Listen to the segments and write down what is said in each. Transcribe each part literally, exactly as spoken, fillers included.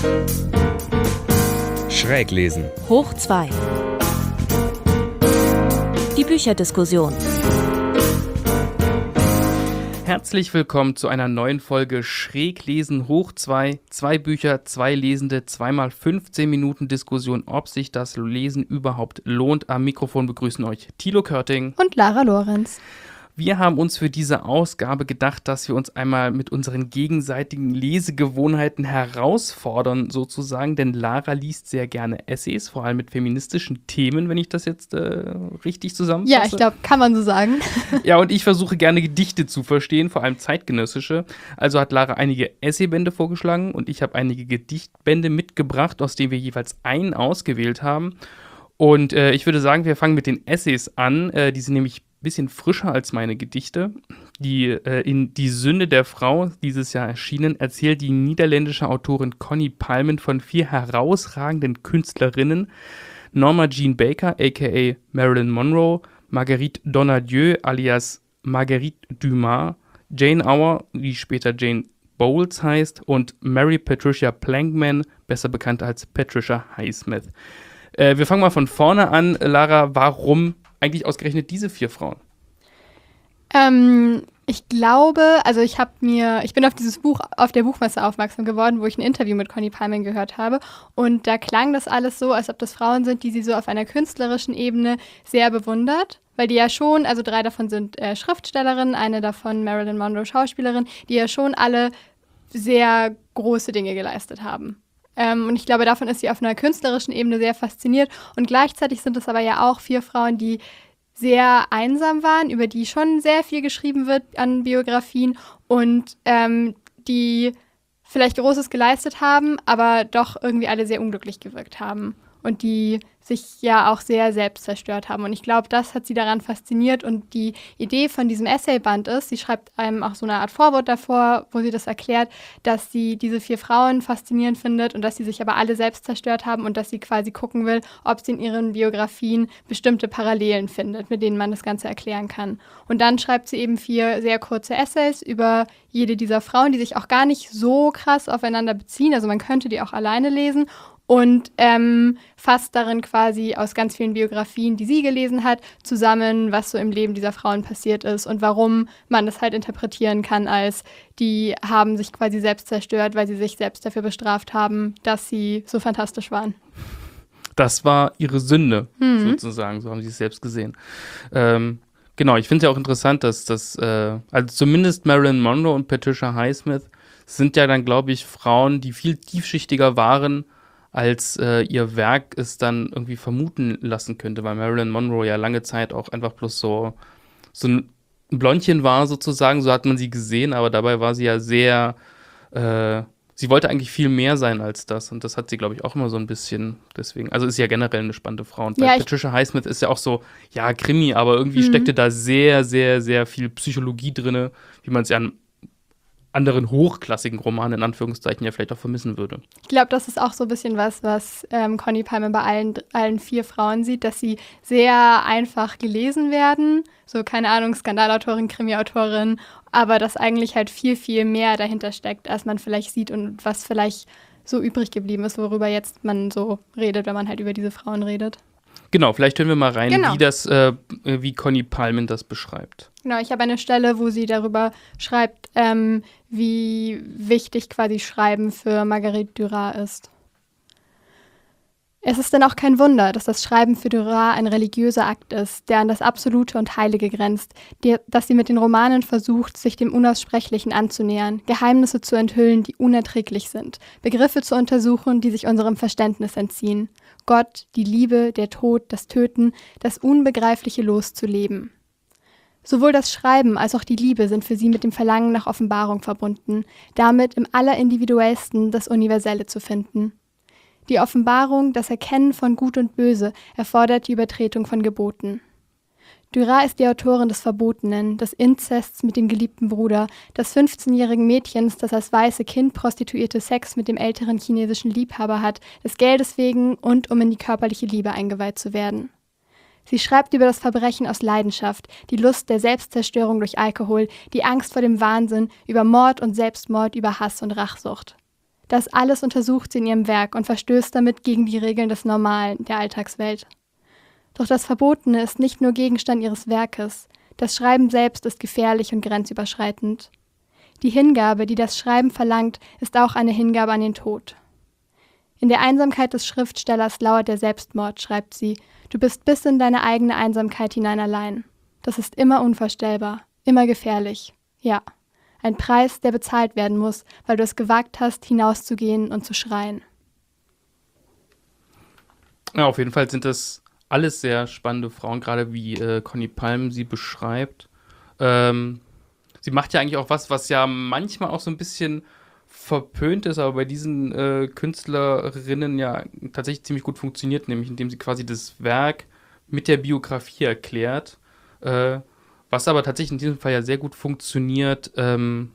Schräglesen. Hoch zwei. Die Bücherdiskussion. Herzlich willkommen zu einer neuen Folge Schräglesen hoch zwei. Zwei Bücher, zwei Lesende, zweimal fünfzehn Minuten Diskussion, ob sich das Lesen überhaupt lohnt. Am Mikrofon begrüßen euch Thilo Körting und Lara Lorenz. Wir haben uns für diese Ausgabe gedacht, dass wir uns einmal mit unseren gegenseitigen Lesegewohnheiten herausfordern, sozusagen. Denn Lara liest sehr gerne Essays, vor allem mit feministischen Themen, wenn ich das jetzt äh, richtig zusammenfasse. Ja, ich glaube, kann man so sagen. Ja, und ich versuche gerne Gedichte zu verstehen, vor allem zeitgenössische. Also hat Lara einige Essaybände vorgeschlagen und ich habe einige Gedichtbände mitgebracht, aus denen wir jeweils einen ausgewählt haben. Und äh, ich würde sagen, wir fangen mit den Essays an. Äh, die sind nämlich bisschen frischer als meine Gedichte. Die äh, in Die Sünde der Frau, dieses Jahr erschienen, erzählt die niederländische Autorin Connie Palmen von vier herausragenden Künstlerinnen: Norma Jean Baker, aka Marilyn Monroe, Marguerite Donadieu, alias Marguerite Dumas, Jane Auer, die später Jane Bowles heißt, und Mary Patricia Plankman, besser bekannt als Patricia Highsmith. Äh, wir fangen mal von vorne an. Lara, warum eigentlich ausgerechnet diese vier Frauen? Ähm, ich glaube, also ich habe mir, ich bin auf dieses Buch auf der Buchmesse aufmerksam geworden, wo ich ein Interview mit Connie Palmen gehört habe, und da klang das alles so, als ob das Frauen sind, die sie so auf einer künstlerischen Ebene sehr bewundert, weil die ja schon, also drei davon sind äh, Schriftstellerinnen, eine davon Marilyn Monroe Schauspielerin, die ja schon alle sehr große Dinge geleistet haben. Ähm, und ich glaube, davon ist sie auf einer künstlerischen Ebene sehr fasziniert. Und gleichzeitig sind es aber ja auch vier Frauen, die sehr einsam waren, über die schon sehr viel geschrieben wird an Biografien und ähm, die vielleicht Großes geleistet haben, aber doch irgendwie alle sehr unglücklich gewirkt haben. Und die sich ja auch sehr selbst zerstört haben. Und ich glaube, das hat sie daran fasziniert. Und die Idee von diesem Essayband ist, sie schreibt einem auch so eine Art Vorwort davor, wo sie das erklärt, dass sie diese vier Frauen faszinierend findet und dass sie sich aber alle selbst zerstört haben und dass sie quasi gucken will, ob sie in ihren Biografien bestimmte Parallelen findet, mit denen man das Ganze erklären kann. Und dann schreibt sie eben vier sehr kurze Essays über jede dieser Frauen, die sich auch gar nicht so krass aufeinander beziehen. Also man könnte die auch alleine lesen. Und ähm, fasst darin quasi aus ganz vielen Biografien, die sie gelesen hat, zusammen, was so im Leben dieser Frauen passiert ist und warum man das halt interpretieren kann als, die haben sich quasi selbst zerstört, weil sie sich selbst dafür bestraft haben, dass sie so fantastisch waren. Das war ihre Sünde, mhm. sozusagen, so haben sie es selbst gesehen. Ähm, genau, ich finde es ja auch interessant, dass das, äh, also zumindest Marilyn Monroe und Patricia Highsmith sind ja dann, glaube ich, Frauen, die viel tiefschichtiger waren, als äh, ihr Werk es dann irgendwie vermuten lassen könnte, weil Marilyn Monroe ja lange Zeit auch einfach bloß so, so ein Blondchen war sozusagen, so hat man sie gesehen, aber dabei war sie ja sehr, äh, sie wollte eigentlich viel mehr sein als das, und das hat sie, glaube ich, auch immer so ein bisschen, deswegen, also ist ja generell eine spannende Frau, und ja, Patricia Highsmith ist ja auch so, ja, Krimi, aber irgendwie mhm. steckte da sehr, sehr, sehr viel Psychologie drin, wie man es ja an anderen hochklassigen Romanen in Anführungszeichen ja vielleicht auch vermissen würde. Ich glaube, das ist auch so ein bisschen was, was ähm, Connie Palmen bei allen, allen vier Frauen sieht, dass sie sehr einfach gelesen werden, so, keine Ahnung, Skandalautorin, Krimiautorin, aber dass eigentlich halt viel, viel mehr dahinter steckt, als man vielleicht sieht und was vielleicht so übrig geblieben ist, worüber jetzt man so redet, wenn man halt über diese Frauen redet. Genau, vielleicht hören wir mal rein, genau. wie das, äh, wie Connie Palmen das beschreibt. Genau, ich habe eine Stelle, wo sie darüber schreibt, ähm, wie wichtig quasi Schreiben für Marguerite Duras ist. Es ist denn auch kein Wunder, dass das Schreiben für Duras ein religiöser Akt ist, der an das Absolute und Heilige grenzt, die, dass sie mit den Romanen versucht, sich dem Unaussprechlichen anzunähern, Geheimnisse zu enthüllen, die unerträglich sind, Begriffe zu untersuchen, die sich unserem Verständnis entziehen, Gott, die Liebe, der Tod, das Töten, das Unbegreifliche loszuleben. Sowohl das Schreiben als auch die Liebe sind für sie mit dem Verlangen nach Offenbarung verbunden, damit im Allerindividuellsten das Universelle zu finden. Die Offenbarung, das Erkennen von Gut und Böse, erfordert die Übertretung von Geboten. Duras ist die Autorin des Verbotenen, des Inzests mit dem geliebten Bruder, des fünfzehnjährigen Mädchens, das als weiße Kind Prostituierte Sex mit dem älteren chinesischen Liebhaber hat, des Geldes wegen und um in die körperliche Liebe eingeweiht zu werden. Sie schreibt über das Verbrechen aus Leidenschaft, die Lust der Selbstzerstörung durch Alkohol, die Angst vor dem Wahnsinn, über Mord und Selbstmord, über Hass und Rachsucht. Das alles untersucht sie in ihrem Werk und verstößt damit gegen die Regeln des Normalen, der Alltagswelt. Doch das Verbotene ist nicht nur Gegenstand ihres Werkes. Das Schreiben selbst ist gefährlich und grenzüberschreitend. Die Hingabe, die das Schreiben verlangt, ist auch eine Hingabe an den Tod. In der Einsamkeit des Schriftstellers lauert der Selbstmord, schreibt sie. Du bist bis in deine eigene Einsamkeit hinein allein. Das ist immer unvorstellbar, immer gefährlich. Ja, ein Preis, der bezahlt werden muss, weil du es gewagt hast, hinauszugehen und zu schreien. Ja, auf jeden Fall sind das alles sehr spannende Frauen, gerade wie äh, Conny Palm sie beschreibt. Ähm, sie macht ja eigentlich auch was, was ja manchmal auch so ein bisschen verpönt ist, aber bei diesen äh, Künstlerinnen ja tatsächlich ziemlich gut funktioniert, nämlich indem sie quasi das Werk mit der Biografie erklärt, äh, was aber tatsächlich in diesem Fall ja sehr gut funktioniert, ähm,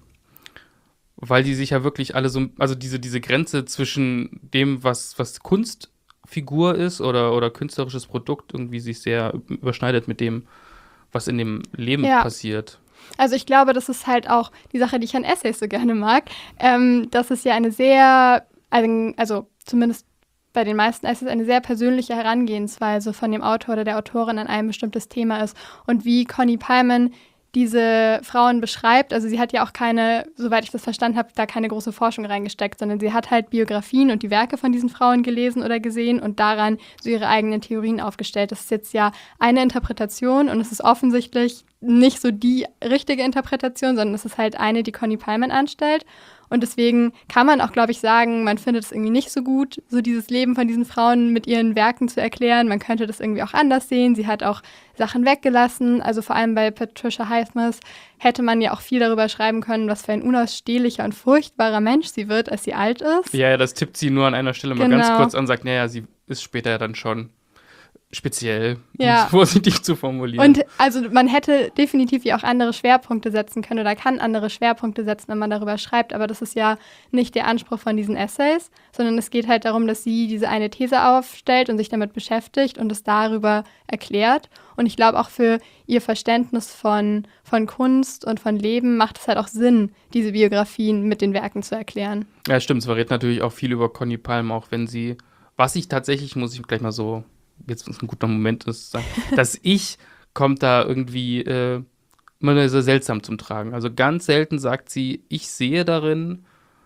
weil die sich ja wirklich alle so, also diese, diese Grenze zwischen dem, was, was Kunstfigur ist oder, oder künstlerisches Produkt irgendwie sich sehr überschneidet mit dem, was in dem Leben Ja. passiert. Also ich glaube, das ist halt auch die Sache, die ich an Essays so gerne mag. Ähm, das ist ja eine sehr, also zumindest bei den meisten Essays, eine sehr persönliche Herangehensweise von dem Autor oder der Autorin an ein bestimmtes Thema ist. Und wie Conny Palmen diese Frauen beschreibt, also sie hat ja auch keine, soweit ich das verstanden habe, da keine große Forschung reingesteckt, sondern sie hat halt Biografien und die Werke von diesen Frauen gelesen oder gesehen und daran so ihre eigenen Theorien aufgestellt. Das ist jetzt ja eine Interpretation und es ist offensichtlich nicht so die richtige Interpretation, sondern es ist halt eine, die Conny Palmen anstellt. Und deswegen kann man auch, glaube ich, sagen, man findet es irgendwie nicht so gut, so dieses Leben von diesen Frauen mit ihren Werken zu erklären. Man könnte das irgendwie auch anders sehen. Sie hat auch Sachen weggelassen. Also vor allem bei Patricia Highsmith hätte man ja auch viel darüber schreiben können, was für ein unausstehlicher und furchtbarer Mensch sie wird, als sie alt ist. Ja, ja, das tippt sie nur an einer Stelle mal Genau. ganz kurz an und sagt, naja, sie ist später dann schon speziell, um Ja. es vorsichtig zu formulieren. Und also man hätte definitiv ja auch andere Schwerpunkte setzen können oder kann andere Schwerpunkte setzen, wenn man darüber schreibt, aber das ist ja nicht der Anspruch von diesen Essays, sondern es geht halt darum, dass sie diese eine These aufstellt und sich damit beschäftigt und es darüber erklärt. Und ich glaube auch für ihr Verständnis von, von Kunst und von Leben macht es halt auch Sinn, diese Biografien mit den Werken zu erklären. Ja, stimmt, es verrät natürlich auch viel über Conny Palm, auch wenn sie, was ich tatsächlich, muss ich gleich mal so, jetzt ist ein guter Moment ist, sagen, das Ich kommt da irgendwie äh, immer so seltsam zum Tragen. Also ganz selten sagt sie, ich sehe darin,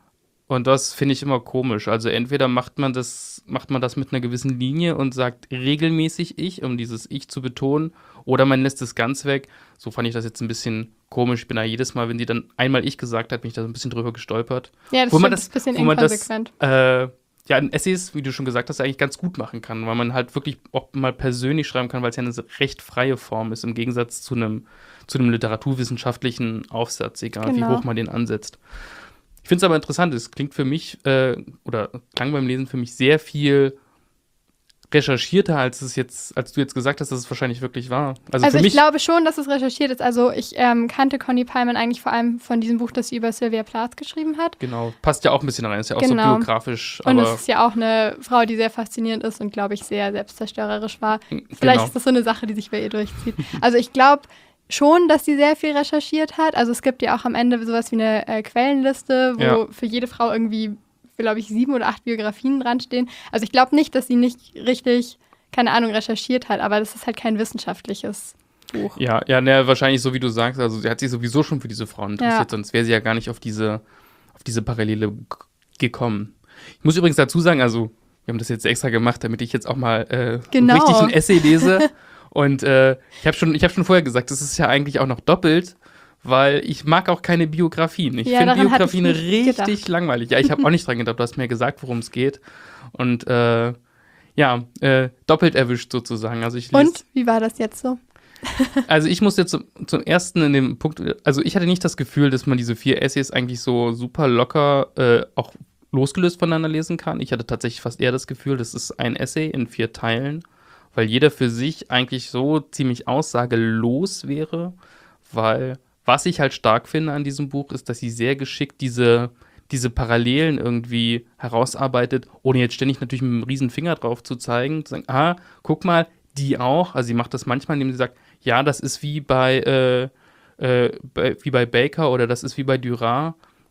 und das finde ich immer komisch. Also entweder macht man das, macht man das mit einer gewissen Linie und sagt regelmäßig Ich, um dieses Ich zu betonen, oder man lässt es ganz weg. So fand ich das jetzt ein bisschen komisch. Ich bin da jedes Mal, wenn sie dann einmal Ich gesagt hat, bin ich da so ein bisschen drüber gestolpert. Ja, das Wo man stimmt, das- ist ein bisschen wo man das, inkonsequent. Äh, ja, in Essays, wie du schon gesagt hast, eigentlich ganz gut machen kann, weil man halt wirklich auch mal persönlich schreiben kann, weil es ja eine recht freie Form ist, im Gegensatz zu einem, zu einem literaturwissenschaftlichen Aufsatz, egal Genau. wie hoch man den ansetzt. Ich finde es aber interessant, es klingt für mich, äh, oder klang beim Lesen für mich sehr viel recherchierter, als es jetzt, als du jetzt gesagt hast, dass es wahrscheinlich wirklich war. Also, Also für ich mich, glaube schon, dass es recherchiert ist. Also ich ähm, kannte Conny Palmen eigentlich vor allem von diesem Buch, das sie über Sylvia Plath geschrieben hat. genau, passt ja auch ein bisschen rein, ist ja auch Genau. so biografisch, Und aber es ist ja auch eine Frau, die sehr faszinierend ist und, glaube ich, sehr selbstzerstörerisch war. Vielleicht genau. ist das so eine Sache, die sich bei ihr durchzieht. Also ich glaube schon, dass sie sehr viel recherchiert hat. Also es gibt ja auch am Ende sowas wie eine äh, Quellenliste, wo Ja. für jede Frau irgendwie, glaube ich, sieben oder acht Biografien dran stehen. Also ich glaube nicht, dass sie nicht richtig, keine Ahnung, recherchiert hat, aber das ist halt kein wissenschaftliches Buch. Ja, ja, ne, wahrscheinlich so wie du sagst, also sie hat sich sowieso schon für diese Frauen interessiert, Ja. sonst wäre sie ja gar nicht auf diese, auf diese Parallele g- gekommen. Ich muss übrigens dazu sagen, also wir haben das jetzt extra gemacht, damit ich jetzt auch mal äh, Genau. richtig ein Essay lese. Und äh, ich habe schon, ich hab schon vorher gesagt, das ist ja eigentlich auch noch doppelt, weil ich mag auch keine Biografien. Ich Ja, finde daran hatte ich Biografien nicht richtig gedacht. langweilig. Ja, ich habe auch nicht dran gedacht, du hast mir gesagt, worum es geht. Und äh, ja, äh, doppelt erwischt sozusagen. Also ich lese Und wie war das jetzt so? Also ich muss jetzt zum, zum ersten in dem Punkt, also ich hatte nicht das Gefühl, dass man diese vier Essays eigentlich so super locker äh, auch losgelöst voneinander lesen kann. Ich hatte tatsächlich fast eher das Gefühl, das ist ein Essay in vier Teilen, weil jeder für sich eigentlich so ziemlich aussagelos wäre, weil was ich halt stark finde an diesem Buch ist, dass sie sehr geschickt diese, diese Parallelen irgendwie herausarbeitet, ohne jetzt ständig natürlich mit einem riesen Finger drauf zu zeigen, zu sagen, ah, guck mal, die auch, also sie macht das manchmal, indem sie sagt, ja, das ist wie bei, äh, äh, bei wie bei Baker oder das ist wie bei Duras,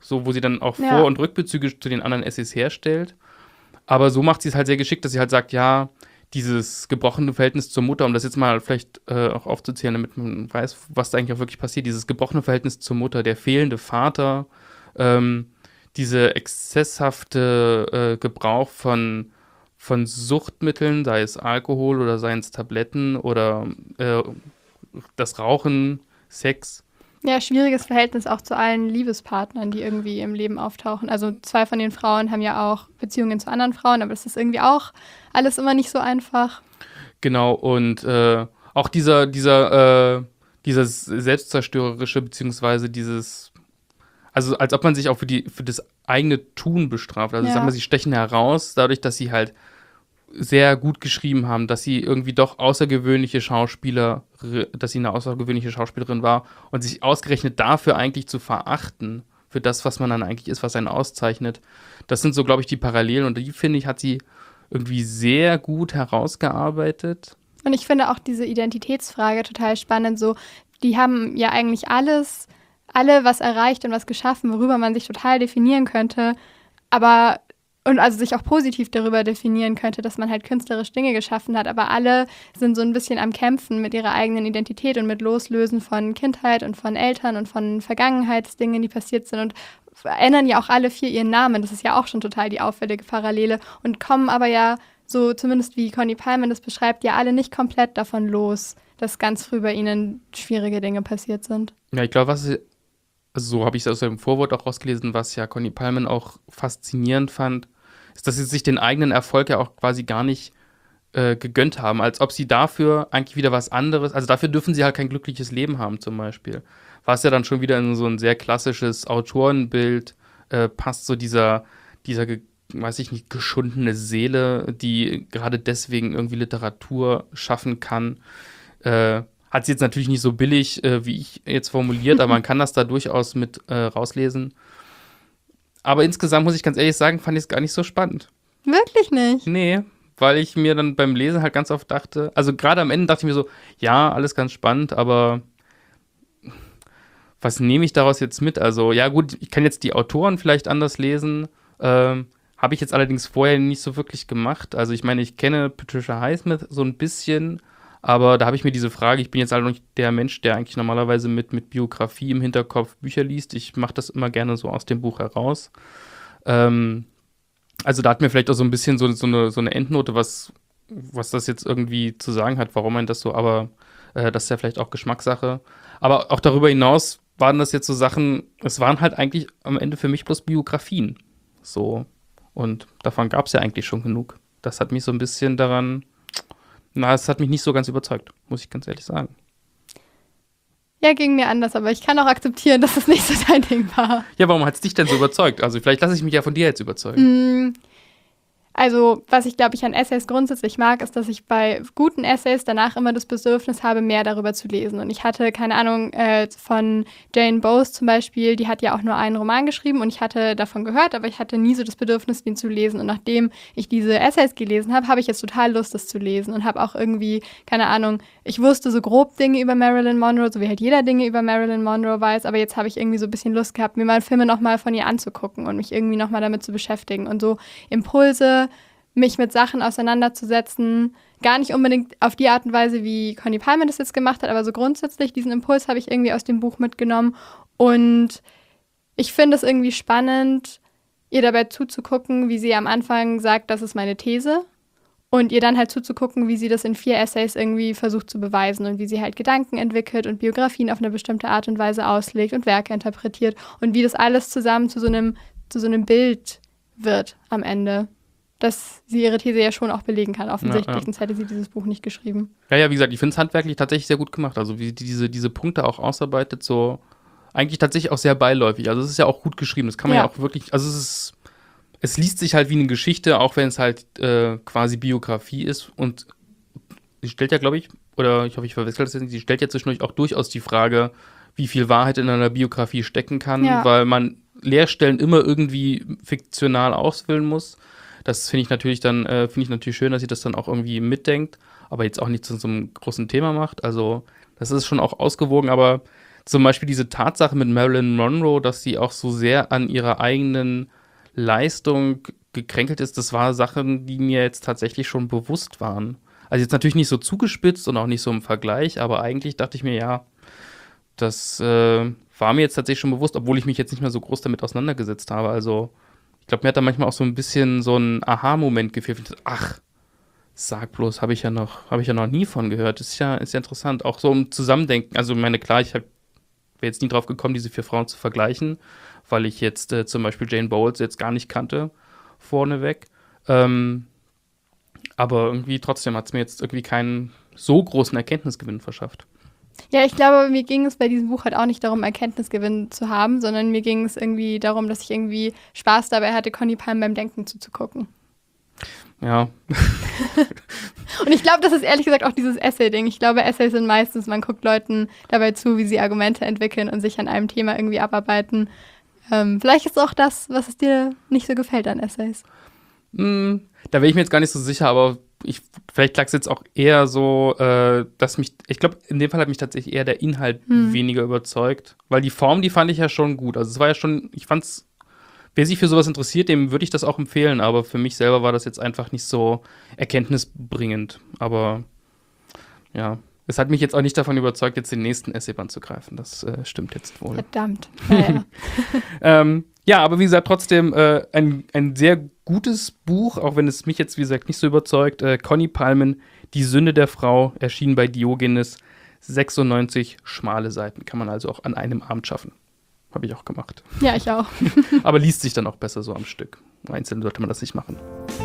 so wo sie dann auch Ja. Vor- und Rückbezüge zu den anderen Essays herstellt. Aber so macht sie es halt sehr geschickt, dass sie halt sagt, ja, dieses gebrochene Verhältnis zur Mutter, um das jetzt mal vielleicht äh, auch aufzuzählen, damit man weiß, was da eigentlich auch wirklich passiert, dieses gebrochene Verhältnis zur Mutter, der fehlende Vater, ähm, diese exzesshafte äh, Gebrauch von, von Suchtmitteln, sei es Alkohol oder seien es Tabletten oder äh, das Rauchen, Sex. Ja, schwieriges Verhältnis auch zu allen Liebespartnern, die irgendwie im Leben auftauchen. Also zwei von den Frauen haben ja auch Beziehungen zu anderen Frauen, aber das ist irgendwie auch alles immer nicht so einfach. Genau, und äh, auch dieser, dieser, äh, dieses selbstzerstörerische, beziehungsweise dieses, also als ob man sich auch für die, für das eigene Tun bestraft. Also Ja. sagen wir, sie stechen heraus, dadurch, dass sie halt sehr gut geschrieben haben, dass sie irgendwie doch außergewöhnliche Schauspieler, dass sie eine außergewöhnliche Schauspielerin war und sich ausgerechnet dafür eigentlich zu verachten, für das, was man dann eigentlich ist, was einen auszeichnet. Das sind so, glaube ich, die Parallelen und die, finde ich, hat sie irgendwie sehr gut herausgearbeitet. Und ich finde auch diese Identitätsfrage total spannend. So, die haben ja eigentlich alles, alle was erreicht und was geschaffen, worüber man sich total definieren könnte, aber und also sich auch positiv darüber definieren könnte, dass man halt künstlerisch Dinge geschaffen hat. Aber alle sind so ein bisschen am Kämpfen mit ihrer eigenen Identität und mit Loslösen von Kindheit und von Eltern und von Vergangenheitsdingen, die passiert sind. Und ändern ja auch alle vier ihren Namen. Das ist ja auch schon total die auffällige Parallele. Und kommen aber ja, so zumindest wie Conny Palmen das beschreibt, ja alle nicht komplett davon los, dass ganz früh bei ihnen schwierige Dinge passiert sind. Ja, ich glaube, was, also so habe ich es aus dem Vorwort auch rausgelesen, was ja Conny Palmen auch faszinierend fand, ist, dass sie sich den eigenen Erfolg ja auch quasi gar nicht äh, gegönnt haben, als ob sie dafür eigentlich wieder was anderes, also dafür dürfen sie halt kein glückliches Leben haben zum Beispiel. Was ja dann schon wieder in so ein sehr klassisches Autorenbild äh, passt, so dieser, dieser, ge- weiß ich nicht, geschundene Seele, die gerade deswegen irgendwie Literatur schaffen kann. Äh, hat sie jetzt natürlich nicht so billig, äh, wie ich jetzt formuliert, aber man kann das da durchaus mit äh, rauslesen. Aber insgesamt muss ich ganz ehrlich sagen, fand ich es gar nicht so spannend. Wirklich nicht? Nee, weil ich mir dann beim Lesen halt ganz oft dachte, also gerade am Ende dachte ich mir so, ja, alles ganz spannend, aber was nehme ich daraus jetzt mit? Also ja gut, ich kann jetzt die Autoren vielleicht anders lesen, ähm, habe ich jetzt allerdings vorher nicht so wirklich gemacht. Also ich meine, ich kenne Patricia Highsmith so ein bisschen, aber da habe ich mir diese Frage, ich bin jetzt halt noch nicht der Mensch, der eigentlich normalerweise mit, mit Biografie im Hinterkopf Bücher liest. Ich mache das immer gerne so aus dem Buch heraus. Ähm, also da hat mir vielleicht auch so ein bisschen so, so, eine, so eine Endnote, was, was das jetzt irgendwie zu sagen hat, warum man das so, aber äh, das ist ja vielleicht auch Geschmackssache. Aber auch darüber hinaus waren das jetzt so Sachen, es waren halt eigentlich am Ende für mich bloß Biografien. So. Und davon gab es ja eigentlich schon genug. Das hat mich so ein bisschen daran... Na, es hat mich nicht so ganz überzeugt, muss ich ganz ehrlich sagen. Ja, ging mir anders, aber ich kann auch akzeptieren, dass es nicht so dein Ding war. Ja, warum hat es dich denn so überzeugt? Also vielleicht lasse ich mich ja von dir jetzt überzeugen. Mm, Also, was ich, glaube ich, an Essays grundsätzlich mag, ist, dass ich bei guten Essays danach immer das Bedürfnis habe, mehr darüber zu lesen. Und ich hatte, keine Ahnung, äh, von Jane Bowes zum Beispiel, die hat ja auch nur einen Roman geschrieben und ich hatte davon gehört, aber ich hatte nie so das Bedürfnis, den zu lesen. Und nachdem ich diese Essays gelesen habe, habe ich jetzt total Lust, das zu lesen und habe auch irgendwie, keine Ahnung, ich wusste so grob Dinge über Marilyn Monroe, so wie halt jeder Dinge über Marilyn Monroe weiß, aber jetzt habe ich irgendwie so ein bisschen Lust gehabt, mir mal Filme nochmal von ihr anzugucken und mich irgendwie nochmal damit zu beschäftigen und so Impulse, mich mit Sachen auseinanderzusetzen, gar nicht unbedingt auf die Art und Weise, wie Conny Palmen das jetzt gemacht hat, aber so grundsätzlich, diesen Impuls habe ich irgendwie aus dem Buch mitgenommen und ich finde es irgendwie spannend, ihr dabei zuzugucken, wie sie am Anfang sagt, das ist meine These und ihr dann halt zuzugucken, wie sie das in vier Essays irgendwie versucht zu beweisen und wie sie halt Gedanken entwickelt und Biografien auf eine bestimmte Art und Weise auslegt und Werke interpretiert und wie das alles zusammen zu so einem, zu so einem Bild wird am Ende. Dass sie ihre These ja schon auch belegen kann, offensichtlich, Ja, ja. sonst hätte sie dieses Buch nicht geschrieben. Ja, ja, wie gesagt, ich finde es handwerklich tatsächlich sehr gut gemacht. Also wie die diese, diese Punkte auch ausarbeitet, so eigentlich tatsächlich auch sehr beiläufig. Also es ist ja auch gut geschrieben. Das kann man ja, Ja. auch wirklich, also es ist, es liest sich halt wie eine Geschichte, auch wenn es halt äh, quasi Biografie ist. Und sie stellt ja, glaube ich, oder ich hoffe, ich verwechsel das jetzt nicht, sie stellt ja zwischendurch auch durchaus die Frage, wie viel Wahrheit in einer Biografie stecken kann, Ja. weil man Leerstellen immer irgendwie fiktional ausfüllen muss. Das finde ich natürlich dann, äh, finde ich natürlich schön, dass sie das dann auch irgendwie mitdenkt, aber jetzt auch nicht zu so einem großen Thema macht. Also, das ist schon auch ausgewogen, aber zum Beispiel diese Tatsache mit Marilyn Monroe, dass sie auch so sehr an ihrer eigenen Leistung gekränkelt ist, das war Sachen, die mir jetzt tatsächlich schon bewusst waren. Also jetzt natürlich nicht so zugespitzt und auch nicht so im Vergleich, aber eigentlich dachte ich mir, ja, das äh, war mir jetzt tatsächlich schon bewusst, obwohl ich mich jetzt nicht mehr so groß damit auseinandergesetzt habe. Also ich glaube, mir hat da manchmal auch so ein bisschen so ein Aha-Moment gefehlt. Ach, sag bloß, habe ich ja noch, habe ich ja noch nie von gehört. Ist ja, ist ja interessant, auch so um Zusammendenken. Also ich meine, klar, ich wäre jetzt nie drauf gekommen, diese vier Frauen zu vergleichen, weil ich jetzt äh, zum Beispiel Jane Bowles jetzt gar nicht kannte, vorneweg. Ähm, aber irgendwie trotzdem hat es mir jetzt irgendwie keinen so großen Erkenntnisgewinn verschafft. Ja, ich glaube, mir ging es bei diesem Buch halt auch nicht darum, Erkenntnisgewinn zu haben, sondern mir ging es irgendwie darum, dass ich irgendwie Spaß dabei hatte, Conny Palm beim Denken zuzugucken. Ja. Und ich glaube, das ist ehrlich gesagt auch dieses Essay-Ding. Ich glaube, Essays sind meistens, man guckt Leuten dabei zu, wie sie Argumente entwickeln und sich an einem Thema irgendwie abarbeiten. Ähm, vielleicht ist es auch das, was es dir nicht so gefällt an Essays. Mm, da wäre ich mir jetzt gar nicht so sicher, aber ich, vielleicht lag es jetzt auch eher so, äh, dass mich, ich glaube, in dem Fall hat mich tatsächlich eher der Inhalt hm. weniger überzeugt, weil die Form, die fand ich ja schon gut. Also es war ja schon, ich fand's, wer sich für sowas interessiert, dem würde ich das auch empfehlen, aber für mich selber war das jetzt einfach nicht so erkenntnisbringend. Aber ja, es hat mich jetzt auch nicht davon überzeugt, jetzt den nächsten Essayband zu greifen. Das äh, stimmt jetzt wohl. Verdammt. Naja. ähm, ja, aber wie gesagt, trotzdem äh, ein, ein sehr gutes Buch, auch wenn es mich jetzt, wie gesagt, nicht so überzeugt. Äh, Conny Palmen, Die Sünde der Frau, erschien bei Diogenes, sechsundneunzig schmale Seiten. Kann man also auch an einem Abend schaffen. Habe ich auch gemacht. Ja, ich auch. Aber liest sich dann auch besser so am Stück. Einzeln sollte man das nicht machen.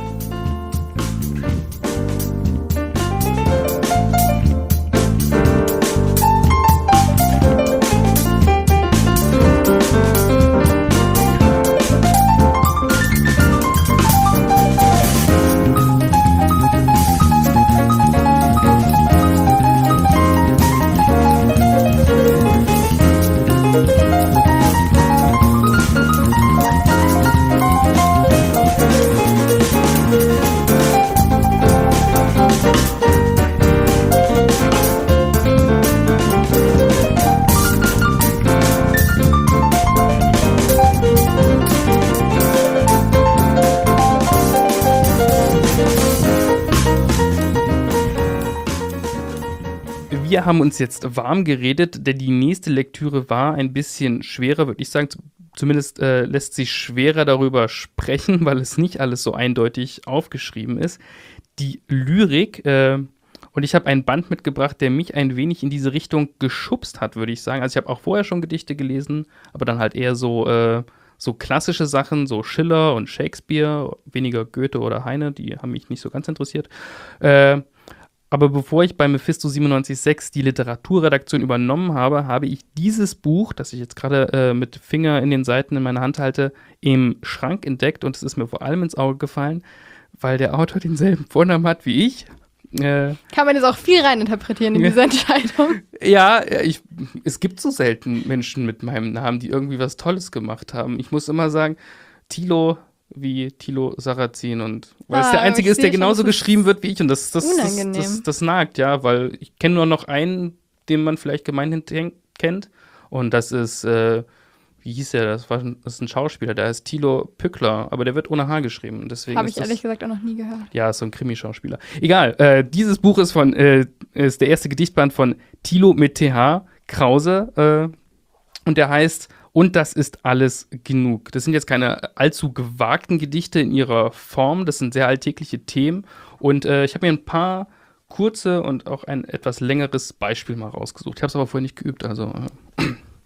Wir haben uns jetzt warm geredet, denn die nächste Lektüre war ein bisschen schwerer, würde ich sagen. Zumindest äh, lässt sich schwerer darüber sprechen, weil es nicht alles so eindeutig aufgeschrieben ist. Die Lyrik, äh, und ich habe einen Band mitgebracht, der mich ein wenig in diese Richtung geschubst hat, würde ich sagen. Also ich habe auch vorher schon Gedichte gelesen, aber dann halt eher so, äh, so klassische Sachen, so Schiller und Shakespeare, weniger Goethe oder Heine, die haben mich nicht so ganz interessiert. Äh, Aber bevor ich bei Mephisto siebenundneunzig Komma sechs die Literaturredaktion übernommen habe, habe ich dieses Buch, das ich jetzt gerade äh, mit Finger in den Seiten in meiner Hand halte, im Schrank entdeckt. Und es ist mir vor allem ins Auge gefallen, weil der Autor denselben Vornamen hat wie ich. Äh, Kann man jetzt auch viel reininterpretieren in diese Entscheidung? Ja, ich, es gibt so selten Menschen mit meinem Namen, die irgendwie was Tolles gemacht haben. Ich muss immer sagen, Thilo wie Thilo Sarrazin und weil es Ah, der einzige ich ist, der sehe schon, genauso das ist geschrieben wird wie ich und das, das, das, unangenehm. das, das nagt, ja, weil ich kenne nur noch einen, den man vielleicht gemeinhin ten- kennt und das ist, äh, wie hieß der, das, war, das ist ein Schauspieler, der heißt Thilo Pückler, aber der wird ohne H geschrieben und deswegen Habe ist ich das, ehrlich gesagt auch noch nie gehört. ja, ist so ein Krimi-Schauspieler. Egal, äh, dieses Buch ist von, äh, ist der erste Gedichtband von Thilo mit T H Krause äh, und der heißt Und das ist alles genug. Das sind jetzt keine allzu gewagten Gedichte in ihrer Form, das sind sehr alltägliche Themen und äh, ich habe mir ein paar kurze und auch ein etwas längeres Beispiel mal rausgesucht. Ich habe es aber vorher nicht geübt, also äh,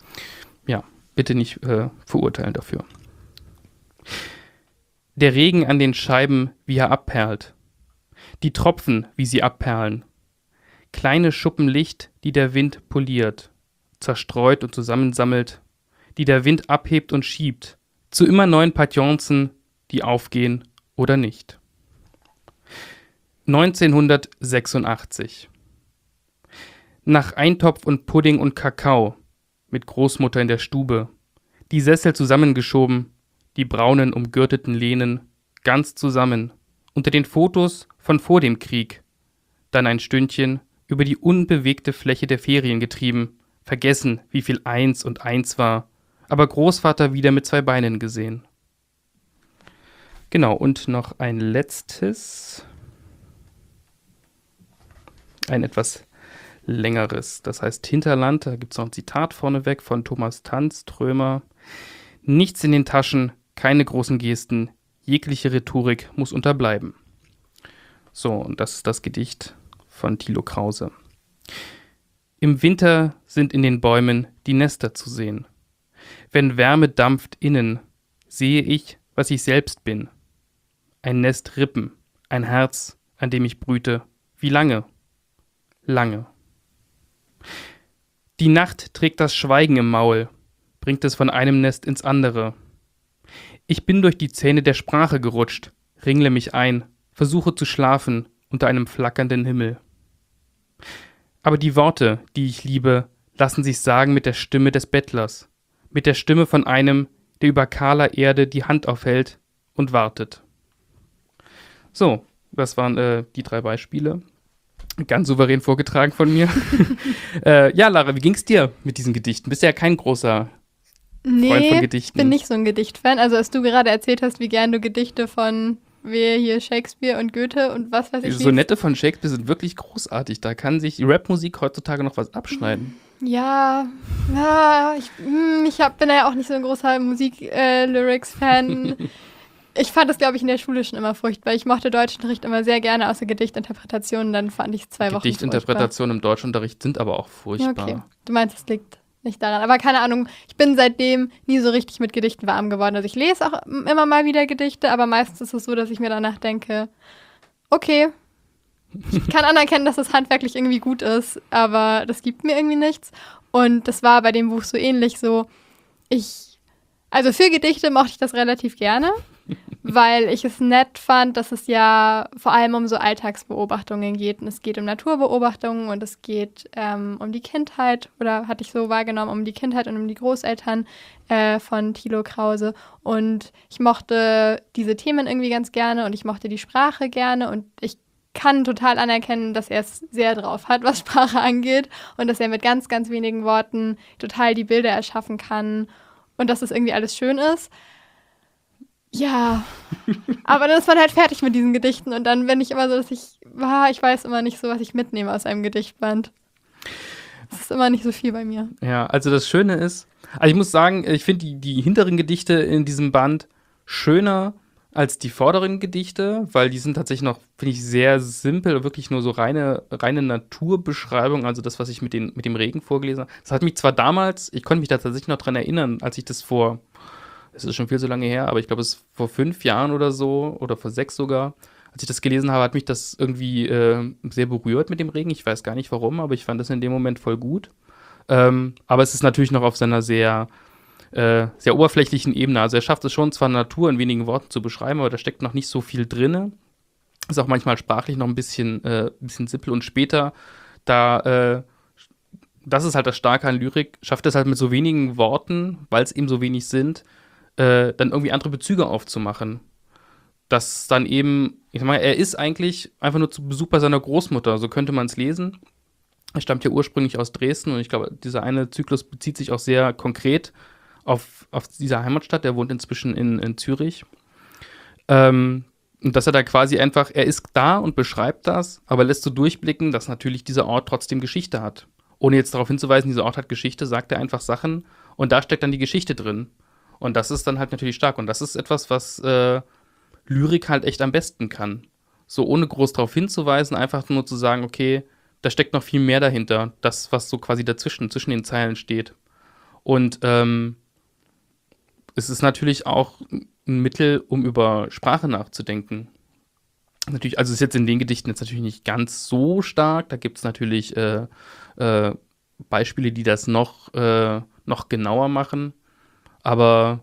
ja, bitte nicht äh, verurteilen dafür. Der Regen an den Scheiben, wie er abperlt. Die Tropfen, wie sie abperlen. Kleine Schuppen Licht, die der Wind poliert, zerstreut und zusammensammelt, die der Wind abhebt und schiebt, zu immer neuen Patienzen, die aufgehen oder nicht. neunzehnhundertsechsundachtzig. Nach Eintopf und Pudding und Kakao, mit Großmutter in der Stube, die Sessel zusammengeschoben, die braunen umgürteten Lehnen, ganz zusammen, unter den Fotos von vor dem Krieg, dann ein Stündchen über die unbewegte Fläche der Ferien getrieben, vergessen, wie viel eins und eins war, aber Großvater wieder mit zwei Beinen gesehen. Genau, und noch ein letztes, ein etwas längeres, das heißt Hinterland, da gibt es noch ein Zitat vorneweg von Thomas Tanz, Trömer. Nichts in den Taschen, keine großen Gesten, jegliche Rhetorik muss unterbleiben. So, und das ist das Gedicht von Thilo Krause. Im Winter sind in den Bäumen die Nester zu sehen. Wenn Wärme dampft innen, sehe ich, was ich selbst bin. Ein Nest Rippen, ein Herz, an dem ich brüte. Wie lange? Lange. Die Nacht trägt das Schweigen im Maul, bringt es von einem Nest ins andere. Ich bin durch die Zähne der Sprache gerutscht, ringle mich ein, versuche zu schlafen unter einem flackernden Himmel. Aber die Worte, die ich liebe, lassen sich sagen mit der Stimme des Bettlers, mit der Stimme von einem, der über kahler Erde die Hand aufhält und wartet. So, das waren äh, die drei Beispiele. Ganz souverän vorgetragen von mir. äh, ja, Lara, wie ging's dir mit diesen Gedichten? Bist du ja kein großer nee, Freund von Gedichten. Ich bin nicht so ein Gedichtfan. Also als du gerade erzählt hast, wie gern du Gedichte von wer hier Shakespeare und Goethe und was weiß ich. Sonette von Shakespeare sind wirklich großartig. Da kann sich die Rapmusik heutzutage noch was abschneiden. Ja, ja ich, ich hab, bin ja auch nicht so ein großer Musik-Lyrics-Fan. Äh, ich fand das, glaube ich, in der Schule schon immer furchtbar. Ich mochte Deutschunterricht immer sehr gerne, außer Gedichtinterpretationen. Dann fand ich zwei Wochen Gedichtinterpretationen im Deutschunterricht sind aber auch furchtbar. Okay, du meinst, es liegt nicht daran. Aber keine Ahnung, ich bin seitdem nie so richtig mit Gedichten warm geworden. Also ich lese auch immer mal wieder Gedichte, aber meistens ist es so, dass ich mir danach denke, okay, ich kann anerkennen, dass es handwerklich irgendwie gut ist, aber das gibt mir irgendwie nichts. Und das war bei dem Buch so ähnlich so. Ich, also für Gedichte mochte ich das relativ gerne, weil ich es nett fand, dass es ja vor allem um so Alltagsbeobachtungen geht. Und es geht um Naturbeobachtungen und es geht ähm, um die Kindheit, oder hatte ich so wahrgenommen, um die Kindheit und um die Großeltern äh, von Thilo Krause. Und ich mochte diese Themen irgendwie ganz gerne und ich mochte die Sprache gerne und ich kann total anerkennen, dass er es sehr drauf hat, was Sprache angeht und dass er mit ganz, ganz wenigen Worten total die Bilder erschaffen kann und dass das irgendwie alles schön ist. Ja, aber dann ist man halt fertig mit diesen Gedichten und dann bin ich immer so, dass ich, ah, ich weiß immer nicht so, was ich mitnehme aus einem Gedichtband. Das ist immer nicht so viel bei mir. Ja, also das Schöne ist, also ich muss sagen, ich finde die, die hinteren Gedichte in diesem Band schöner als die vorderen Gedichte, weil die sind tatsächlich noch, finde ich, sehr simpel, wirklich nur so reine, reine Naturbeschreibung, also das, was ich mit, den, mit dem Regen vorgelesen habe. Das hat mich zwar damals, ich konnte mich da tatsächlich noch dran erinnern, als ich das vor, es ist schon viel so lange her, aber ich glaube, es ist vor fünf Jahren oder so, oder vor sechs sogar, als ich das gelesen habe, hat mich das irgendwie äh, sehr berührt mit dem Regen. Ich weiß gar nicht warum, aber ich fand das in dem Moment voll gut. Ähm, aber es ist natürlich noch auf seiner sehr Äh, sehr oberflächlichen Ebene. Also er schafft es schon, zwar Natur in wenigen Worten zu beschreiben, aber da steckt noch nicht so viel drin. Ist auch manchmal sprachlich noch ein bisschen, äh, ein bisschen simpel. Und später, da, äh, das ist halt das Starke an Lyrik, schafft es halt mit so wenigen Worten, weil es eben so wenig sind, äh, dann irgendwie andere Bezüge aufzumachen. Das dann eben, ich sag mal, er ist eigentlich einfach nur zu Besuch bei seiner Großmutter, so könnte man es lesen. Er stammt ja ursprünglich aus Dresden und ich glaube, dieser eine Zyklus bezieht sich auch sehr konkret Auf, auf dieser Heimatstadt, der wohnt inzwischen in, in Zürich. Ähm, und dass er da quasi einfach, er ist da und beschreibt das, aber lässt so durchblicken, dass natürlich dieser Ort trotzdem Geschichte hat. Ohne jetzt darauf hinzuweisen, dieser Ort hat Geschichte, sagt er einfach Sachen und da steckt dann die Geschichte drin. Und das ist dann halt natürlich stark. Und das ist etwas, was äh, Lyrik halt echt am besten kann. So ohne groß darauf hinzuweisen, einfach nur zu sagen, okay, da steckt noch viel mehr dahinter. Das, was so quasi dazwischen, zwischen den Zeilen steht. Und ähm, es ist natürlich auch ein Mittel, um über Sprache nachzudenken. Natürlich, also es ist jetzt in den Gedichten jetzt natürlich nicht ganz so stark. Da gibt es natürlich äh, äh, Beispiele, die das noch, äh, noch genauer machen. Aber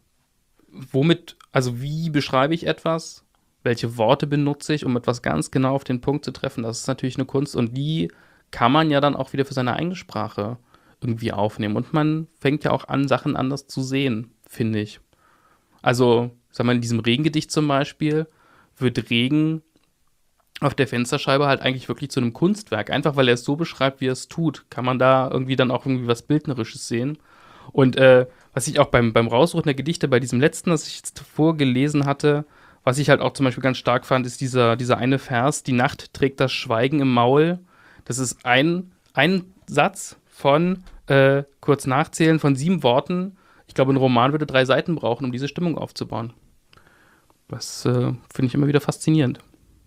womit, also wie beschreibe ich etwas? Welche Worte benutze ich, um etwas ganz genau auf den Punkt zu treffen? Das ist natürlich eine Kunst und die kann man ja dann auch wieder für seine eigene Sprache irgendwie aufnehmen. Und man fängt ja auch an, Sachen anders zu sehen, finde ich. Also, sag mal, in diesem Regengedicht zum Beispiel wird Regen auf der Fensterscheibe halt eigentlich wirklich zu einem Kunstwerk. Einfach weil er es so beschreibt, wie er es tut, kann man da irgendwie dann auch irgendwie was Bildnerisches sehen. Und äh, was ich auch beim, beim Raussuchen der Gedichte, bei diesem letzten, das ich jetzt vorgelesen hatte, was ich halt auch zum Beispiel ganz stark fand, ist dieser, dieser eine Vers, die Nacht trägt das Schweigen im Maul. Das ist ein, ein Satz von, äh, kurz nachzählen, von sieben Worten. Ich glaube, ein Roman würde drei Seiten brauchen, um diese Stimmung aufzubauen. Das äh, finde ich immer wieder faszinierend.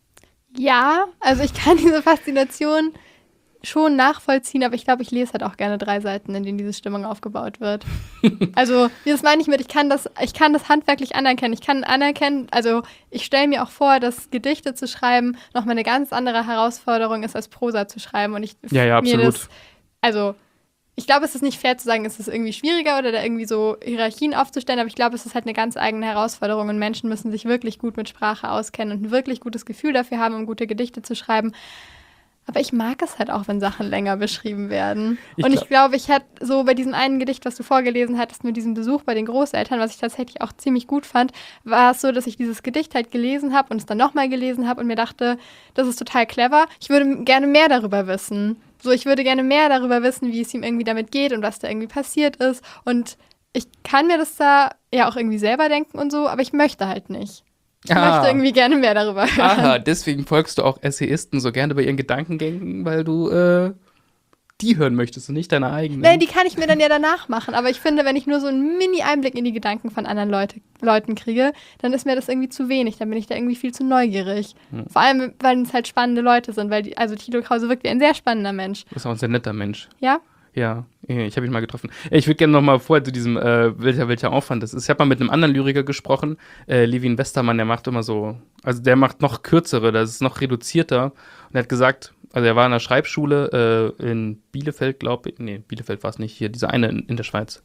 Ja, also ich kann diese Faszination schon nachvollziehen, aber ich glaube, ich lese halt auch gerne drei Seiten, in denen diese Stimmung aufgebaut wird. Also, das meine ich mit, ich kann das, ich kann das handwerklich anerkennen. Ich kann anerkennen, also ich stelle mir auch vor, dass Gedichte zu schreiben nochmal eine ganz andere Herausforderung ist, als Prosa zu schreiben. Und ich Ja, ja, mir absolut. das, also ich glaube, es ist nicht fair zu sagen, es ist irgendwie schwieriger oder da irgendwie so Hierarchien aufzustellen, aber ich glaube, es ist halt eine ganz eigene Herausforderung und Menschen müssen sich wirklich gut mit Sprache auskennen und ein wirklich gutes Gefühl dafür haben, um gute Gedichte zu schreiben. Aber ich mag es halt auch, wenn Sachen länger beschrieben werden. Ich und glaub- ich glaube, ich hätte so bei diesem einen Gedicht, was du vorgelesen hattest, mit diesem Besuch bei den Großeltern, was ich tatsächlich auch ziemlich gut fand, war es so, dass ich dieses Gedicht halt gelesen habe und es dann nochmal gelesen habe und mir dachte, das ist total clever. Ich würde gerne mehr darüber wissen. So, ich würde gerne mehr darüber wissen, wie es ihm irgendwie damit geht und was da irgendwie passiert ist. Und ich kann mir das da ja auch irgendwie selber denken und so, aber ich möchte halt nicht. Ich Ah. möchte irgendwie gerne mehr darüber hören. Aha, deswegen folgst du auch Essayisten so gerne bei ihren Gedankengängen, weil du äh, die hören möchtest und nicht deine eigenen. Nee, die kann ich mir dann ja danach machen. Aber ich finde, wenn ich nur so einen Mini-Einblick in die Gedanken von anderen Leute, Leuten kriege, dann ist mir das irgendwie zu wenig. Dann bin ich da irgendwie viel zu neugierig. Hm. Vor allem, weil es halt spannende Leute sind. Weil die, also Thilo Krause wirkt wie ein sehr spannender Mensch. Du bist auch ein sehr netter Mensch. Ja? Ja, ich habe ihn mal getroffen. Ich würde gerne noch mal vorher zu diesem, äh, welcher, welcher Aufwand das ist. Ich habe mal mit einem anderen Lyriker gesprochen, äh, Levin Westermann, der macht immer so, also der macht noch kürzere, das ist noch reduzierter. Und er hat gesagt, also er war in der Schreibschule äh, in Bielefeld, glaube ich, nee, Bielefeld war es nicht, hier, diese eine in, in der Schweiz.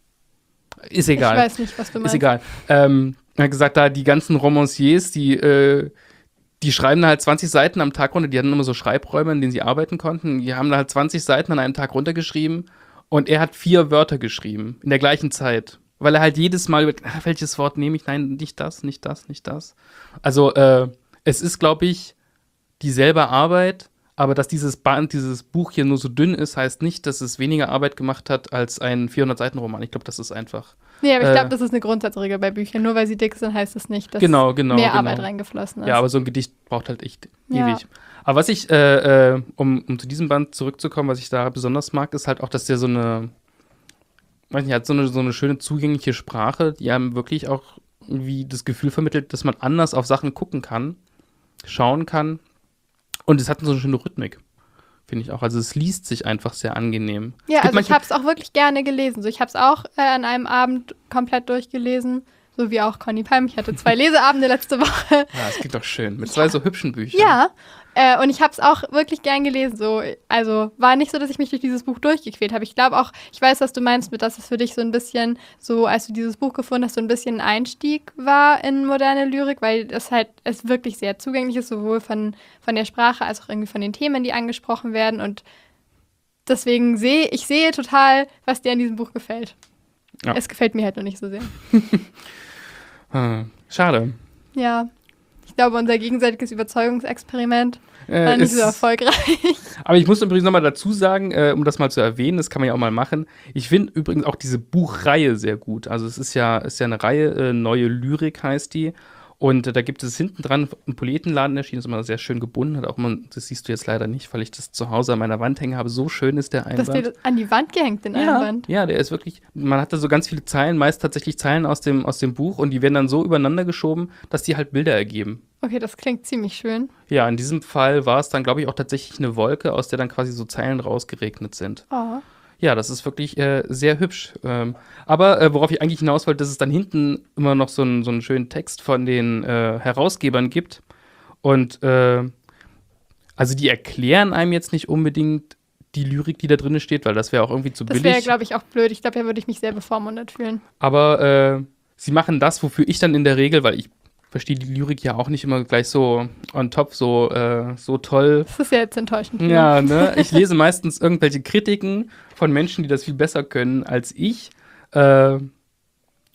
Ist egal. Ich weiß nicht, was du meinst. Ist egal. Ähm, er hat gesagt, da die ganzen Romanciers, die, äh, die schreiben da halt zwanzig Seiten am Tag runter, die hatten immer so Schreibräume, in denen sie arbeiten konnten. Die haben da halt zwanzig Seiten an einem Tag runtergeschrieben und er hat vier Wörter geschrieben in der gleichen Zeit. Weil er halt jedes Mal über, ah, welches Wort nehme ich? Nein, nicht das, nicht das, nicht das. Also, äh, es ist, glaube ich, dieselbe Arbeit, aber dass dieses Band, dieses Buch hier nur so dünn ist, heißt nicht, dass es weniger Arbeit gemacht hat als ein vierhundert-Seiten-Roman. Ich glaube, das ist einfach. Nee, aber ich Äh, glaube, das ist eine Grundsatzregel bei Büchern. Nur weil sie dick sind, heißt das nicht, dass Genau, genau, mehr genau. Arbeit reingeflossen ist. Ja, aber so ein Gedicht braucht halt echt Ja. ewig. Aber was ich, äh, äh, um, um zu diesem Band zurückzukommen, was ich da besonders mag, ist halt auch, dass der so eine, weiß nicht, hat so eine, so eine schöne zugängliche Sprache, die einem wirklich auch irgendwie das Gefühl vermittelt, dass man anders auf Sachen gucken kann, schauen kann. Und es hat so eine schöne Rhythmik, finde ich auch. Also es liest sich einfach sehr angenehm. Es Ja, gibt also ich manche- habe es auch wirklich gerne gelesen. So, ich habe es auch äh, an einem Abend komplett durchgelesen, so wie auch Conny Palm. Ich hatte zwei Leseabende letzte Woche. Ja, das klingt doch schön. Mit zwei so hübschen Büchern. Ja, äh, und ich habe es auch wirklich gern gelesen. So, also war nicht so, dass ich mich durch dieses Buch durchgequält habe. Ich glaube auch, ich weiß, was du meinst mit, dass es für dich so ein bisschen so, als du dieses Buch gefunden hast, so ein bisschen ein Einstieg war in moderne Lyrik, weil es halt es wirklich sehr zugänglich ist, sowohl von, von der Sprache als auch irgendwie von den Themen, die angesprochen werden. Und deswegen sehe ich sehe total, was dir an diesem Buch gefällt. Ja. Es gefällt mir halt noch nicht so sehr. Ah, schade. Ja, ich glaube, unser gegenseitiges Überzeugungsexperiment Äh, war nicht es- so erfolgreich. Aber ich muss übrigens nochmal dazu sagen, äh, um das mal zu erwähnen, das kann man ja auch mal machen. Ich finde übrigens auch diese Buchreihe sehr gut. Also es ist ja, ist ja eine Reihe, äh, Neue Lyrik heißt die. Und äh, da gibt es hinten dran einen Poetenladen erschienen, ist immer sehr schön gebunden. Hat auch immer, das siehst du jetzt leider nicht, weil ich das zu Hause an meiner Wand hängen habe. So schön ist der Dass Einband. dir das an die Wand gehängt, den Ja, Einband. ja, der ist wirklich, man hat da so ganz viele Zeilen, meist tatsächlich Zeilen aus dem, aus dem Buch und die werden dann so übereinander geschoben, dass die halt Bilder ergeben. Okay, das klingt ziemlich schön. Ja, in diesem Fall war es dann, glaube ich, auch tatsächlich eine Wolke, aus der dann quasi so Zeilen rausgeregnet sind. Oh. Ja, das ist wirklich äh, sehr hübsch. Ähm, aber äh, worauf ich eigentlich hinaus wollte, dass es dann hinten immer noch so, ein, so einen schönen Text von den äh, Herausgebern gibt. Und äh, also die erklären einem jetzt nicht unbedingt die Lyrik, die da drin steht, weil das wäre auch irgendwie zu Das billig. wäre, glaube ich, auch blöd. Ich glaube, da würde ich mich sehr bevormundet fühlen. Aber äh, sie machen das, wofür ich dann in der Regel, weil ich verstehe die Lyrik ja auch nicht immer gleich so on top, so, äh, so toll. Das ist ja jetzt enttäuschend. Ja, ne? Ich lese meistens irgendwelche Kritiken von Menschen, die das viel besser können als ich. Äh,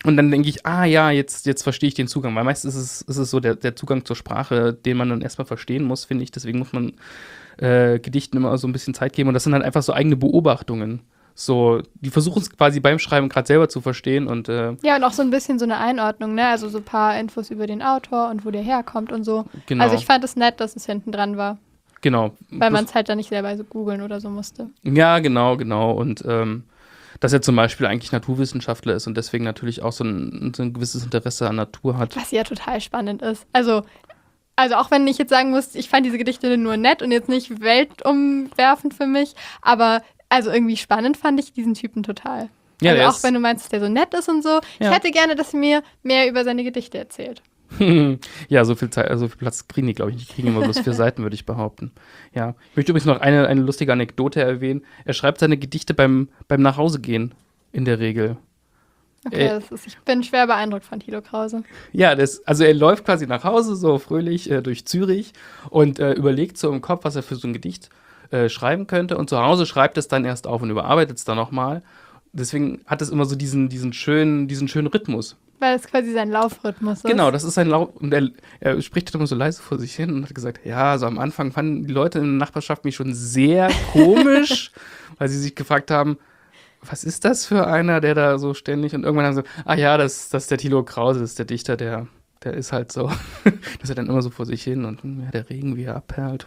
Und dann denke ich, ah ja, jetzt, jetzt verstehe ich den Zugang. Weil meistens ist es, ist es so der, der Zugang zur Sprache, den man dann erstmal verstehen muss, finde ich. Deswegen muss man äh, Gedichten immer so ein bisschen Zeit geben. Und das sind halt einfach so eigene Beobachtungen. So, die versuchen es quasi beim Schreiben gerade selber zu verstehen. Und, äh, ja, und auch so ein bisschen so eine Einordnung, ne? Also so ein paar Infos über den Autor und wo der herkommt und so. Genau. Also ich fand es nett, dass es hinten dran war. Genau. Weil man es halt dann nicht selber so googeln oder so musste. Ja, genau, genau. Und ähm, dass er zum Beispiel eigentlich Naturwissenschaftler ist und deswegen natürlich auch so ein, so ein gewisses Interesse an Natur hat. Was ja total spannend ist. Also, also auch wenn ich jetzt sagen muss, ich fand diese Gedichte nur nett und jetzt nicht weltumwerfend für mich, aber also irgendwie spannend fand ich diesen Typen total. Ja, also der auch ist, wenn du meinst, dass der so nett ist und so. Ja. Ich hätte gerne, dass er mir mehr über seine Gedichte erzählt. ja, so viel Zeit, so viel Platz kriegen die, glaube ich, nicht. Die kriegen immer bloß vier Seiten, würde ich behaupten. Ja. Ich möchte übrigens noch eine, eine lustige Anekdote erwähnen. Er schreibt seine Gedichte beim, beim Nachhausegehen, in der Regel. Okay, Äh, das ist, ich bin schwer beeindruckt von Thilo Krause. Ja, das, also er läuft quasi nach Hause, so fröhlich äh, durch Zürich und äh, überlegt so im Kopf, was er für so ein Gedicht äh, schreiben könnte. Und zu Hause schreibt es dann erst auf und überarbeitet es dann nochmal. Deswegen hat es immer so diesen, diesen, schönen, diesen schönen Rhythmus. Weil es quasi sein Laufrhythmus ist. Genau, das ist sein Lauf. Und er, er spricht immer so leise vor sich hin und hat gesagt, ja, so am Anfang fanden die Leute in der Nachbarschaft mich schon sehr komisch, weil sie sich gefragt haben, was ist das für einer, der da so ständig, und irgendwann haben sie, ah ja, das, das ist der Thilo Krause, das ist der Dichter, der, der ist halt so, dass er dann immer so vor sich hin und ja, der Regen, wie er abperlt.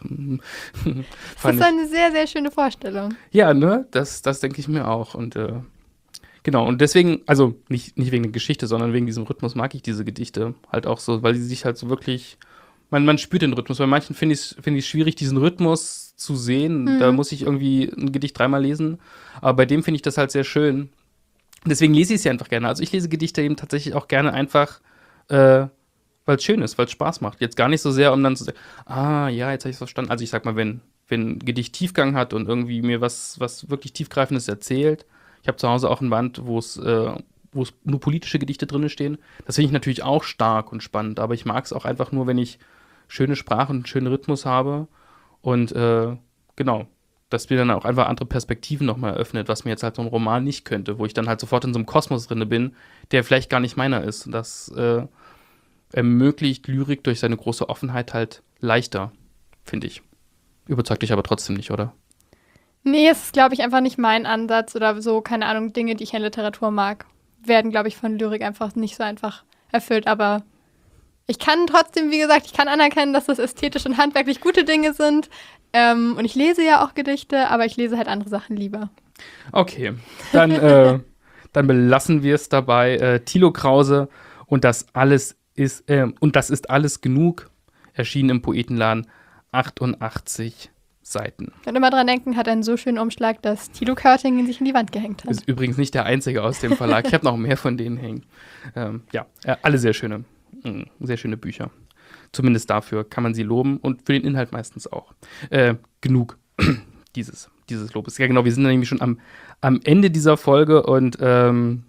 Das ist eine sehr, sehr schöne Vorstellung. Ja, ne, das, das denke ich mir auch. Und äh, genau, und deswegen, also nicht, nicht wegen der Geschichte, sondern wegen diesem Rhythmus mag ich diese Gedichte halt auch so, weil die sich halt so wirklich, man, man spürt den Rhythmus. Bei manchen finde ich es find ich's schwierig, diesen Rhythmus zu sehen. Mhm. Da muss ich irgendwie ein Gedicht dreimal lesen. Aber bei dem finde ich das halt sehr schön. Deswegen lese ich es ja einfach gerne. Also ich lese Gedichte eben tatsächlich auch gerne einfach, äh, weil es schön ist, weil es Spaß macht. Jetzt gar nicht so sehr, um dann zu sagen, ah, ja, jetzt habe ich es verstanden. Also ich sag mal, wenn, wenn ein Gedicht Tiefgang hat und irgendwie mir was, was wirklich Tiefgreifendes erzählt. Ich habe zu Hause auch ein Band, wo es äh, wo es nur politische Gedichte drin stehen. Das finde ich natürlich auch stark und spannend. Aber ich mag es auch einfach nur, wenn ich schöne Sprache und einen schönen Rhythmus habe. Und äh, genau, dass mir dann auch einfach andere Perspektiven nochmal eröffnet, was mir jetzt halt so ein Roman nicht könnte, wo ich dann halt sofort in so einem Kosmos drin bin, der vielleicht gar nicht meiner ist. Das äh, ermöglicht Lyrik durch seine große Offenheit halt leichter, finde ich. Überzeugt dich aber trotzdem nicht, oder? Nee, es ist, glaube ich, einfach nicht mein Ansatz oder so, keine Ahnung, Dinge, die ich in Literatur mag, werden, glaube ich, von Lyrik einfach nicht so einfach erfüllt. Aber ich kann trotzdem, wie gesagt, ich kann anerkennen, dass das ästhetisch und handwerklich gute Dinge sind. Ähm, und ich lese ja auch Gedichte, aber ich lese halt andere Sachen lieber. Okay, dann, äh, dann belassen wir es dabei. Äh, Thilo Krause und das alles ist, äh, und das ist alles genug, erschienen im Poetenladen, achtundachtzig Seiten. Und immer dran denken, hat einen so schönen Umschlag, dass Thilo Körting ihn sich in die Wand gehängt hat. Ist übrigens nicht der einzige aus dem Verlag. Ich habe noch mehr von denen hängen. Ähm, ja, äh, alle sehr schöne, mh, sehr schöne Bücher. Zumindest dafür kann man sie loben und für den Inhalt meistens auch. Äh, genug dieses, dieses Lobes. Ja, genau, wir sind nämlich schon am, am Ende dieser Folge und ähm,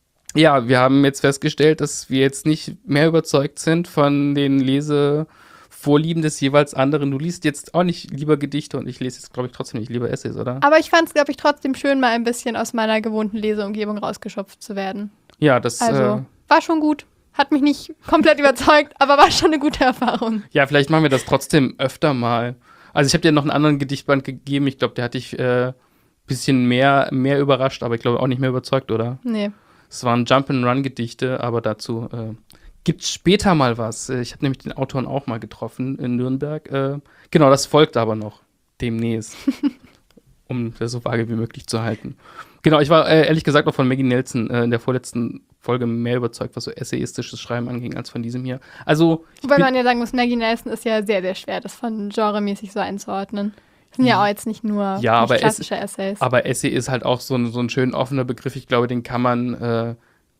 ja, wir haben jetzt festgestellt, dass wir jetzt nicht mehr überzeugt sind von den Lesevorlieben des jeweils anderen. Du liest jetzt auch nicht lieber Gedichte und ich lese jetzt, glaube ich, trotzdem nicht lieber Essays, oder? Aber ich fand es, glaube ich, trotzdem schön, mal ein bisschen aus meiner gewohnten Leseumgebung rausgeschöpft zu werden. Ja, das Also, äh, war schon gut. Hat mich nicht komplett überzeugt, aber war schon eine gute Erfahrung. ja, vielleicht machen wir das trotzdem öfter mal. Also ich habe dir noch einen anderen Gedichtband gegeben. Ich glaube, der hat dich ein äh, bisschen mehr, mehr überrascht, aber ich glaube auch nicht mehr überzeugt, oder? Nee. Es waren Jump-and-Run-Gedichte, aber dazu äh, gibt es später mal was. Äh, Ich habe nämlich den Autoren auch mal getroffen in Nürnberg. Äh, genau, das folgt aber noch demnächst, um das so vage wie möglich zu halten. Genau, ich war äh, ehrlich gesagt auch von Maggie Nelson äh, in der vorletzten Folge mehr überzeugt, was so essayistisches Schreiben anging, als von diesem hier. Also, ich Wobei bin- man ja sagen muss, Maggie Nelson ist ja sehr, sehr schwer, das von genremäßig so einzuordnen. Das sind ja auch jetzt nicht nur Ja, aber nicht es- klassische Essays. Aber Essay ist halt auch so ein, so ein schön offener Begriff. Ich glaube, den kann man äh,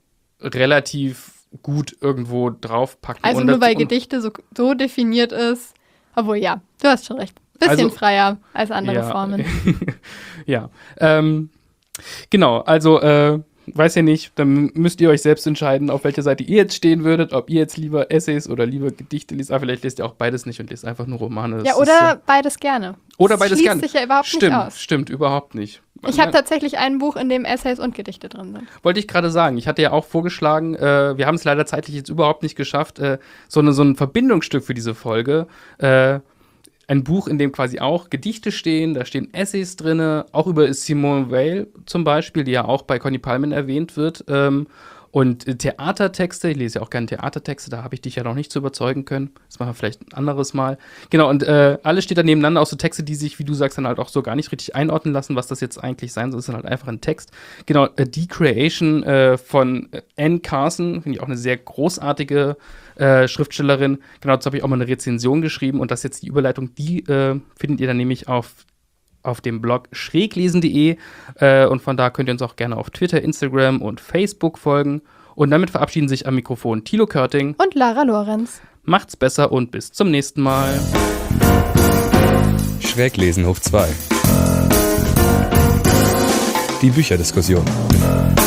relativ gut irgendwo draufpacken. Also und nur dazu- weil und- Gedichte so, so definiert ist. Obwohl, ja, du hast schon recht. Bisschen Also- freier als andere ja, Formen. ja, ähm, genau, also äh, weiß ja nicht, dann müsst ihr euch selbst entscheiden, auf welcher Seite ihr jetzt stehen würdet, ob ihr jetzt lieber Essays oder lieber Gedichte liest. Aber vielleicht lest ihr auch beides nicht und lest einfach nur Romane. Das Ja, oder äh, beides gerne. Oder das beides schließt gerne. sich ja überhaupt stimmt, nicht aus. Stimmt, überhaupt nicht. Ich habe tatsächlich ein Buch, in dem Essays und Gedichte drin sind. Wollte ich gerade sagen. Ich hatte ja auch vorgeschlagen, äh, wir haben es leider zeitlich jetzt überhaupt nicht geschafft, äh, so, eine, so ein Verbindungsstück für diese Folge. Äh, ein Buch, in dem quasi auch Gedichte stehen, da stehen Essays drin, auch über Simone Weil zum Beispiel, die ja auch bei Conny Palmen erwähnt wird. Ähm, Und äh, Theatertexte, ich lese ja auch gerne Theatertexte, da habe ich dich ja noch nicht zu überzeugen können. Das machen wir vielleicht ein anderes Mal. Genau, und äh, alles steht da nebeneinander, auch so Texte, die sich, wie du sagst, dann halt auch so gar nicht richtig einordnen lassen, was das jetzt eigentlich sein soll. Das ist dann halt einfach ein Text. Genau, äh, Decreation äh, von äh, Anne Carson, finde ich auch eine sehr großartige äh, Schriftstellerin. Genau, dazu habe ich auch mal eine Rezension geschrieben und das ist jetzt die Überleitung, die äh, findet ihr dann nämlich auf auf dem Blog schräglesen punkt de äh, und von da könnt ihr uns auch gerne auf Twitter, Instagram und Facebook folgen. Und damit verabschieden sich am Mikrofon Thilo Körting und Lara Lorenz. Macht's besser und bis zum nächsten Mal. Schräglesen hoch zwei. Die Bücherdiskussion.